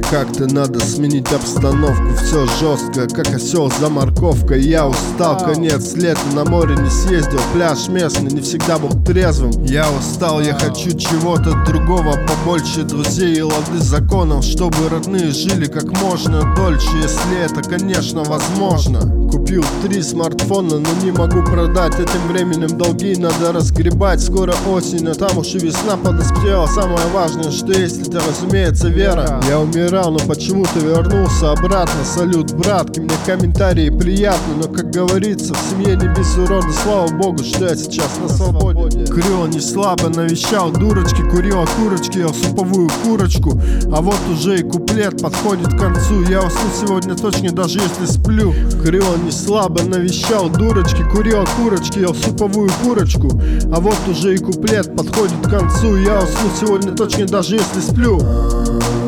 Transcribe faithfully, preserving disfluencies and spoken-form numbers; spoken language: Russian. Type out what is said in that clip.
как-то надо сменить обстановку. Все жестко, как осел за морковкой. Я устал, конец лета, на море не съездил. Пляж местный, не всегда был трезвым. Я устал, я хочу чего-то другого, побольше друзей и лады законов, чтобы родные жили как можно дольше, если это, конечно, возможно. Купил три смартфона, но не могу продать. Этим временем долги надо разгребать. Скоро осень, а там уж и весна подоспела. Самое важное, что есть, это, разумеется, вера. Я умирал, но почему-то вернулся обратно. Салют, братки, мне комментарии приятны, но, как говорится, в семье не без урода. Слава богу, что я сейчас на свободе. Крыл не слабо навещал дурочки, курил окурочки, ел суповую курочку. А вот уже и куплет подходит к концу. Я усну сегодня точно, даже если сплю. Крыл не слабо навещал дурочки, курил окурочки, ел суповую курочку. А вот уже и куплет подходит к концу. Я усну сегодня точно, даже если сплю.